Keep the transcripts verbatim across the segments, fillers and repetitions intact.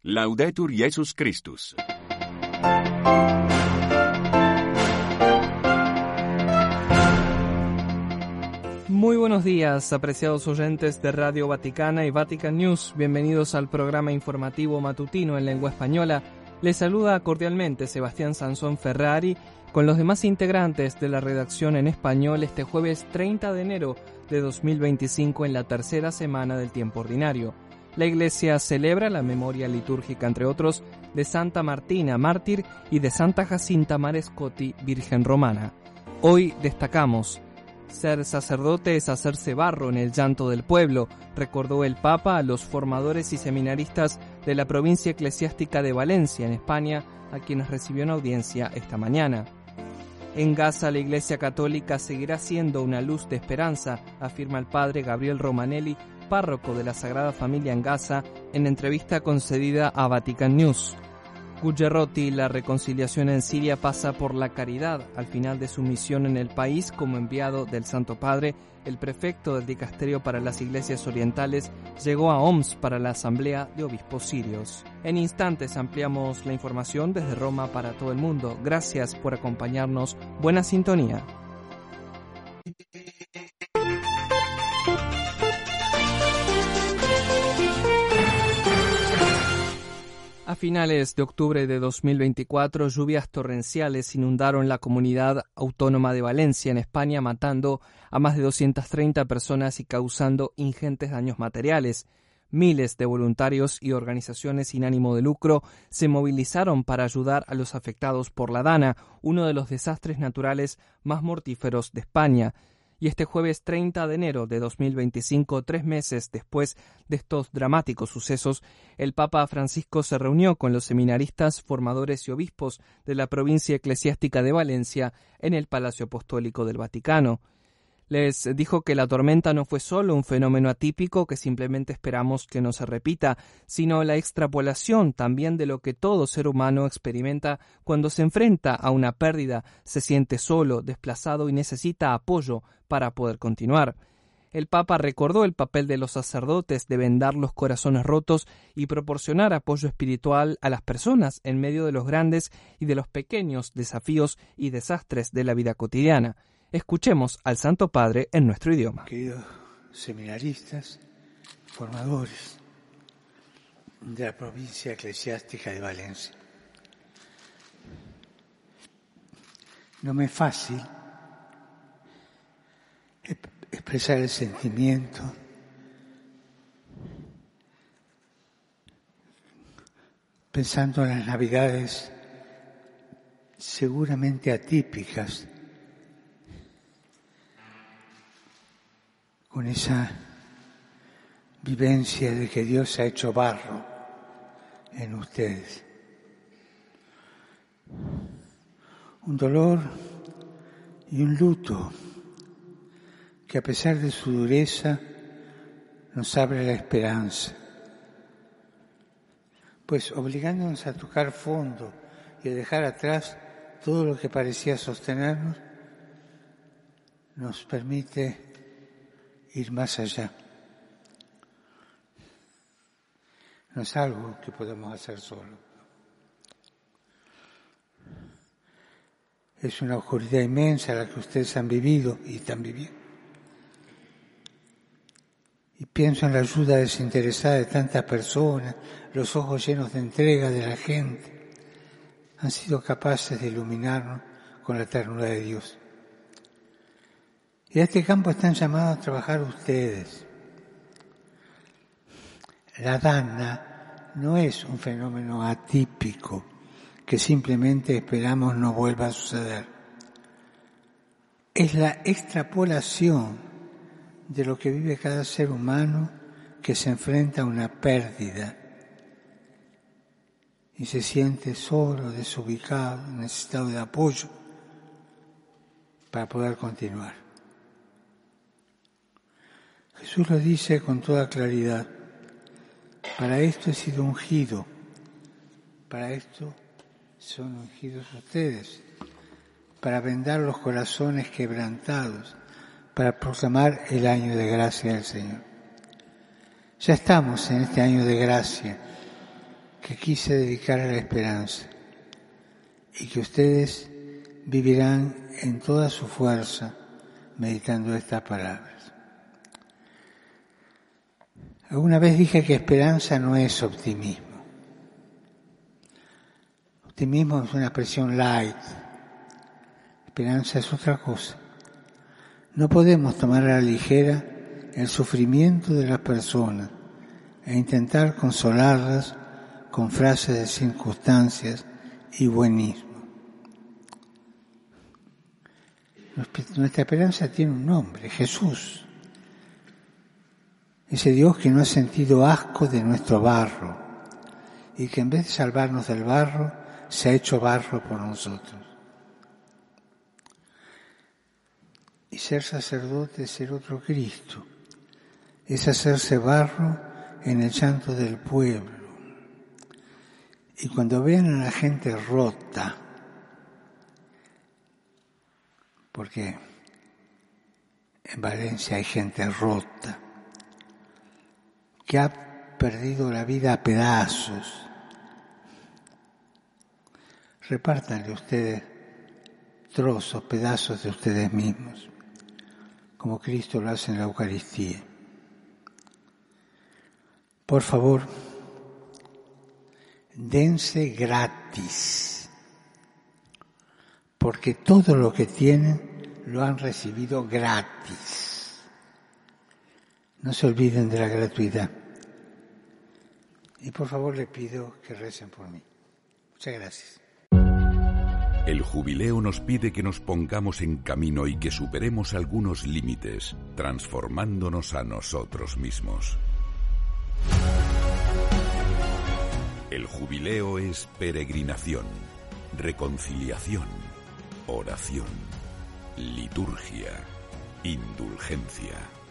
Laudetur Jesus Christus. Muy buenos días, apreciados oyentes de Radio Vaticana y Vatican News. Bienvenidos al programa informativo matutino en lengua española. Les saluda cordialmente Sebastián Sansón Ferrari con los demás integrantes de la redacción en español este jueves treinta de enero de dos mil veinticinco en la tercera semana del tiempo ordinario. La Iglesia celebra la memoria litúrgica, entre otros, de Santa Martina, mártir, y de Santa Jacinta Marescotti, Virgen Romana. Hoy destacamos: ser sacerdote es hacerse barro en el llanto del pueblo, recordó el Papa a los formadores y seminaristas de la provincia eclesiástica de Valencia, en España, a quienes recibió en audiencia esta mañana. En Gaza, la Iglesia Católica seguirá siendo una luz de esperanza, afirma el padre Gabriel Romanelli, párroco de la Sagrada Familia en Gaza, en entrevista concedida a Vatican News. Gugerrotti: la reconciliación en Siria pasa por la caridad. Al final de su misión en el país como enviado del Santo Padre, el prefecto del Dicasterio para las Iglesias Orientales llegó a Homs para la Asamblea de Obispos Sirios. En instantes ampliamos la información desde Roma para todo el mundo. Gracias por acompañarnos. Buena sintonía. A finales de octubre de dos mil veinticuatro, lluvias torrenciales inundaron la comunidad autónoma de Valencia, en España, matando a más de doscientas treinta personas y causando ingentes daños materiales. Miles de voluntarios y organizaciones sin ánimo de lucro se movilizaron para ayudar a los afectados por la Dana, uno de los desastres naturales más mortíferos de España. Y este jueves treinta de enero de dos mil veinticinco, tres meses después de estos dramáticos sucesos, el Papa Francisco se reunió con los seminaristas, formadores y obispos de la provincia eclesiástica de Valencia en el Palacio Apostólico del Vaticano. Les dijo que la tormenta no fue solo un fenómeno atípico que simplemente esperamos que no se repita, sino la extrapolación también de lo que todo ser humano experimenta cuando se enfrenta a una pérdida, se siente solo, desplazado y necesita apoyo para poder continuar. El Papa recordó el papel de los sacerdotes de vendar los corazones rotos y proporcionar apoyo espiritual a las personas en medio de los grandes y de los pequeños desafíos y desastres de la vida cotidiana. Escuchemos al Santo Padre en nuestro idioma. Queridos seminaristas, formadores de la provincia eclesiástica de Valencia, no me es fácil expresar el sentimiento pensando en las Navidades seguramente atípicas, con esa vivencia de que Dios ha hecho barro en ustedes. Un dolor y un luto que, a pesar de su dureza, nos abre la esperanza, pues obligándonos a tocar fondo y a dejar atrás todo lo que parecía sostenernos, nos permite ir más allá. No es algo que podemos hacer solo. Es una oscuridad inmensa la que ustedes han vivido y están viviendo. Y pienso en la ayuda desinteresada de tantas personas, los ojos llenos de entrega de la gente. Han sido capaces de iluminarnos con la ternura de Dios. Y a este campo están llamados a trabajar ustedes. La Dana no es un fenómeno atípico que simplemente esperamos no vuelva a suceder. Es la extrapolación de lo que vive cada ser humano que se enfrenta a una pérdida y se siente solo, desubicado, necesitado de apoyo para poder continuar. Jesús lo dice con toda claridad: para esto he sido ungido, para esto son ungidos ustedes, para vendar los corazones quebrantados, para proclamar el año de gracia del Señor. Ya estamos en este año de gracia que quise dedicar a la esperanza y que ustedes vivirán en toda su fuerza meditando estas palabras. Alguna vez dije que esperanza no es optimismo. Optimismo es una expresión light. Esperanza es otra cosa. No podemos tomar a la ligera el sufrimiento de las personas e intentar consolarlas con frases de circunstancias y buenismo. Nuestra esperanza tiene un nombre, Jesús. Ese Dios que no ha sentido asco de nuestro barro y que en vez de salvarnos del barro, se ha hecho barro por nosotros. Y ser sacerdote es ser otro Cristo, es hacerse barro en el llanto del pueblo. Y cuando vean a la gente rota, porque en Valencia hay gente rota, que ha perdido la vida a pedazos, repártanle ustedes trozos, pedazos de ustedes mismos, como Cristo lo hace en la Eucaristía. Por favor, dense gratis, porque todo lo que tienen lo han recibido gratis. No se olviden de la gratuidad. Y por favor les pido que recen por mí. Muchas gracias. El jubileo nos pide que nos pongamos en camino y que superemos algunos límites, transformándonos a nosotros mismos. El jubileo es peregrinación, reconciliación, oración, liturgia, indulgencia.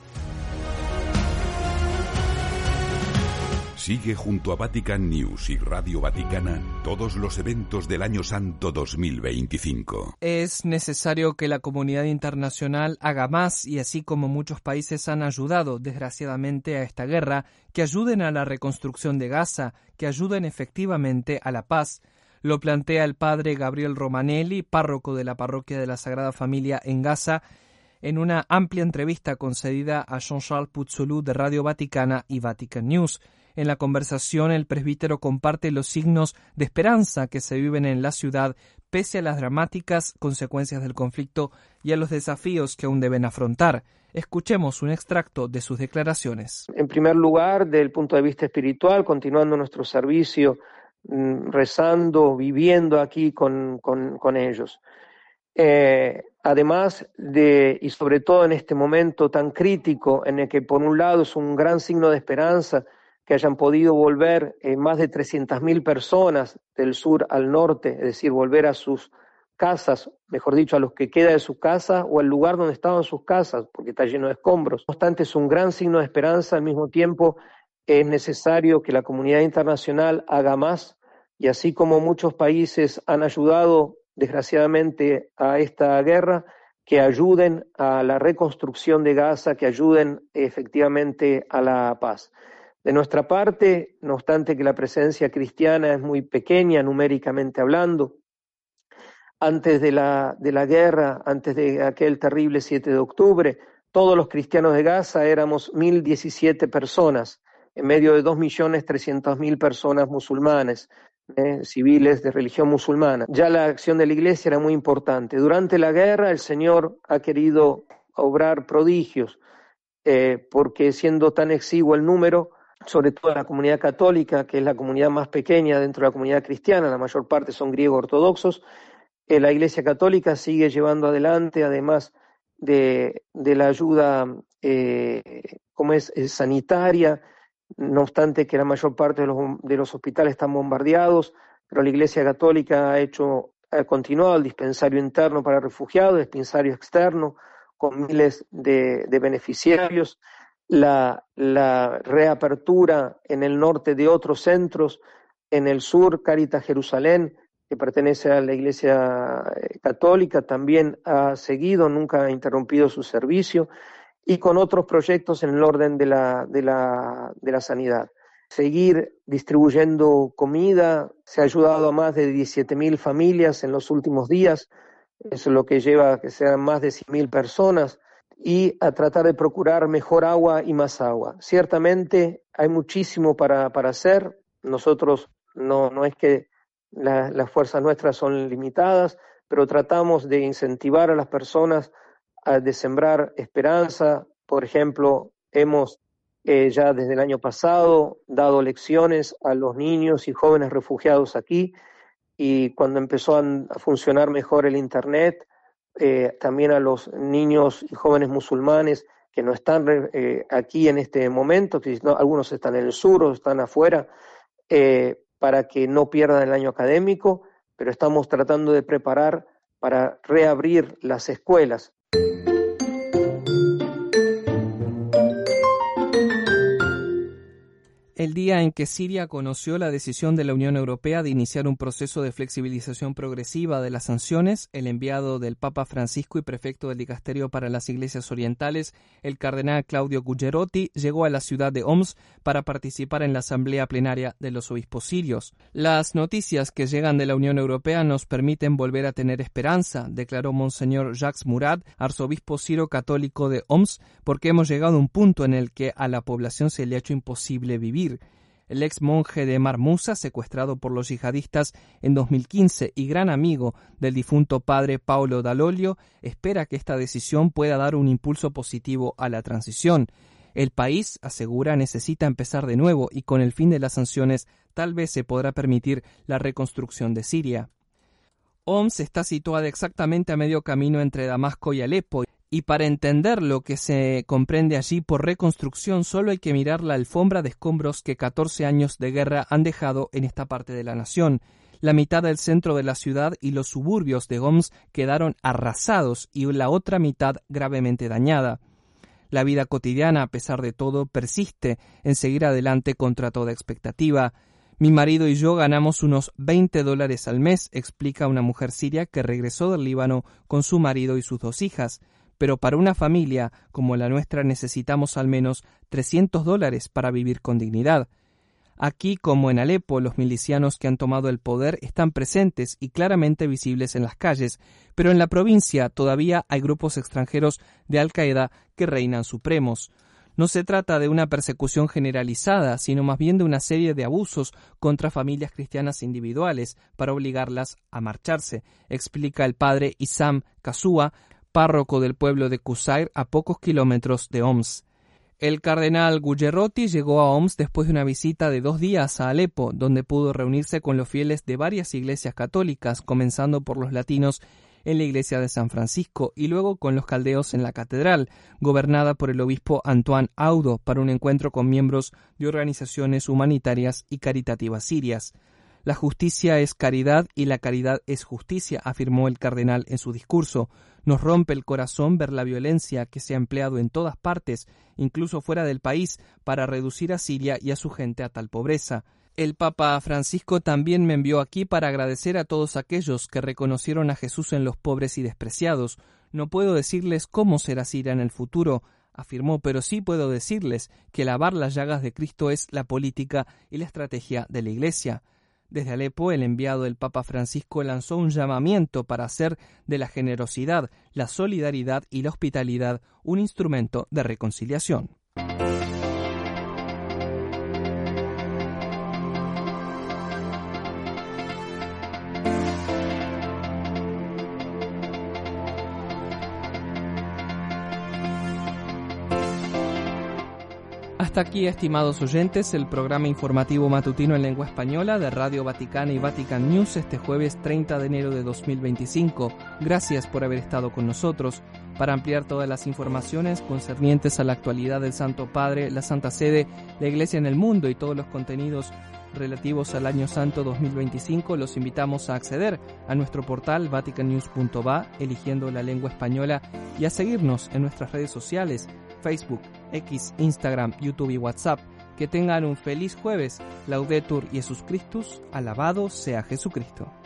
Sigue junto a Vatican News y Radio Vaticana todos los eventos del Año Santo dos mil veinticinco. Es necesario que la comunidad internacional haga más y así como muchos países han ayudado, desgraciadamente, a esta guerra, que ayuden a la reconstrucción de Gaza, que ayuden efectivamente a la paz. Lo plantea el padre Gabriel Romanelli, párroco de la parroquia de la Sagrada Familia en Gaza, en una amplia entrevista concedida a Jean-Charles Puzzolù de Radio Vaticana y Vatican News. En la conversación, el presbítero comparte los signos de esperanza que se viven en la ciudad, pese a las dramáticas consecuencias del conflicto y a los desafíos que aún deben afrontar. Escuchemos un extracto de sus declaraciones. En primer lugar, desde el punto de vista espiritual, continuando nuestro servicio, rezando, viviendo aquí con, con, con ellos. Eh, además de, y sobre todo en este momento tan crítico, en el que por un lado es un gran signo de esperanza, que hayan podido volver eh, más de trescientas mil personas del sur al norte, es decir, volver a sus casas, mejor dicho, a los que queda de sus casas o al lugar donde estaban sus casas, porque está lleno de escombros. No obstante, es un gran signo de esperanza. Al mismo tiempo, es necesario que la comunidad internacional haga más, y así como muchos países han ayudado, desgraciadamente, a esta guerra, que ayuden a la reconstrucción de Gaza, que ayuden efectivamente a la paz. De nuestra parte, no obstante que la presencia cristiana es muy pequeña numéricamente hablando, antes de la, de la guerra, antes de aquel terrible siete de octubre, todos los cristianos de Gaza éramos mil diecisiete personas, en medio de dos millones trescientas mil personas musulmanes, eh, civiles de religión musulmana. Ya la acción de la iglesia era muy importante. Durante la guerra el Señor ha querido obrar prodigios, eh, porque siendo tan exiguo el número, sobre todo la comunidad católica, que es la comunidad más pequeña dentro de la comunidad cristiana, la mayor parte son griegos ortodoxos, eh, la Iglesia Católica sigue llevando adelante, además de, de la ayuda eh, como es, es sanitaria, no obstante que la mayor parte de los, de los hospitales están bombardeados, pero la Iglesia Católica ha hecho, ha continuado el dispensario interno para refugiados, el dispensario externo, con miles de, de beneficiarios. La, la reapertura en el norte de otros centros, en el sur, Cáritas Jerusalén, que pertenece a la Iglesia Católica, también ha seguido, nunca ha interrumpido su servicio, y con otros proyectos en el orden de la, de la, de la sanidad. seguir distribuyendo comida. Se ha ayudado a más de diecisiete mil familias en los últimos días, eso es lo que lleva a que sean más de cien mil personas, y a tratar de procurar mejor agua y más agua. Ciertamente hay muchísimo para, para hacer. Nosotros no, no es que la, las fuerzas nuestras son limitadas, pero tratamos de incentivar a las personas a de sembrar esperanza. Por ejemplo, hemos eh, ya desde el año pasado dado lecciones a los niños y jóvenes refugiados aquí, y cuando empezó a, a funcionar mejor el internet, eh, también a los niños y jóvenes musulmanes que no están eh, aquí en este momento, que no, algunos están en el sur o están afuera, eh, para que no pierdan el año académico, pero estamos tratando de preparar para reabrir las escuelas. El día en que Siria conoció la decisión de la Unión Europea de iniciar un proceso de flexibilización progresiva de las sanciones, el enviado del Papa Francisco y prefecto del Dicasterio para las Iglesias Orientales, el cardenal Claudio Gugerotti, llegó a la ciudad de Homs para participar en la asamblea plenaria de los obispos sirios. Las noticias que llegan de la Unión Europea nos permiten volver a tener esperanza, declaró Monseñor Jacques Murad, arzobispo sirio católico de Homs, porque hemos llegado a un punto en el que a la población se le ha hecho imposible vivir. El ex monje de Mar Musa, secuestrado por los yihadistas en dos mil quince y gran amigo del difunto padre Paolo Dall'Oglio, espera que esta decisión pueda dar un impulso positivo a la transición. El país, asegura, necesita empezar de nuevo y con el fin de las sanciones tal vez se podrá permitir la reconstrucción de Siria. Homs está situada exactamente a medio camino entre Damasco y Alepo, y para entender lo que se comprende allí por reconstrucción solo hay que mirar la alfombra de escombros que catorce años de guerra han dejado en esta parte de la nación. La mitad del centro de la ciudad y los suburbios de Homs quedaron arrasados y la otra mitad gravemente dañada. La vida cotidiana, a pesar de todo, persiste en seguir adelante contra toda expectativa. Mi marido y yo ganamos unos veinte dólares al mes, explica una mujer siria que regresó del Líbano con su marido y sus dos hijas. Pero para una familia como la nuestra necesitamos al menos trescientos dólares para vivir con dignidad. Aquí, como en Alepo, los milicianos que han tomado el poder están presentes y claramente visibles en las calles, pero en la provincia todavía hay grupos extranjeros de Al-Qaeda que reinan supremos. No se trata de una persecución generalizada, sino más bien de una serie de abusos contra familias cristianas individuales para obligarlas a marcharse, explica el padre Issam Kasua, párroco del pueblo de Qusair, a pocos kilómetros de Homs. El cardenal Gugerotti llegó a Homs después de una visita de dos días a Alepo, donde pudo reunirse con los fieles de varias iglesias católicas, comenzando por los latinos en la iglesia de San Francisco y luego con los caldeos en la catedral, gobernada por el obispo Antoine Audo, para un encuentro con miembros de organizaciones humanitarias y caritativas sirias. La justicia es caridad y la caridad es justicia, afirmó el cardenal en su discurso. Nos rompe el corazón ver la violencia que se ha empleado en todas partes, incluso fuera del país, para reducir a Siria y a su gente a tal pobreza. El Papa Francisco también me envió aquí para agradecer a todos aquellos que reconocieron a Jesús en los pobres y despreciados. No puedo decirles cómo será Siria en el futuro, afirmó, pero sí puedo decirles que lavar las llagas de Cristo es la política y la estrategia de la Iglesia. Desde Alepo, el enviado del Papa Francisco lanzó un llamamiento para hacer de la generosidad, la solidaridad y la hospitalidad un instrumento de reconciliación. Hasta aquí, estimados oyentes, el programa informativo matutino en lengua española de Radio Vaticana y Vatican News este jueves treinta de enero de dos mil veinticinco. Gracias por haber estado con nosotros. Para ampliar todas las informaciones concernientes a la actualidad del Santo Padre, la Santa Sede, la Iglesia en el mundo y todos los contenidos relativos al Año Santo dos mil veinticinco, los invitamos a acceder a nuestro portal vatican news punto va, eligiendo la lengua española, y a seguirnos en nuestras redes sociales, Facebook, X, Instagram, YouTube y WhatsApp. Que tengan un feliz jueves. Laudetur Jesus Christus, alabado sea Jesucristo.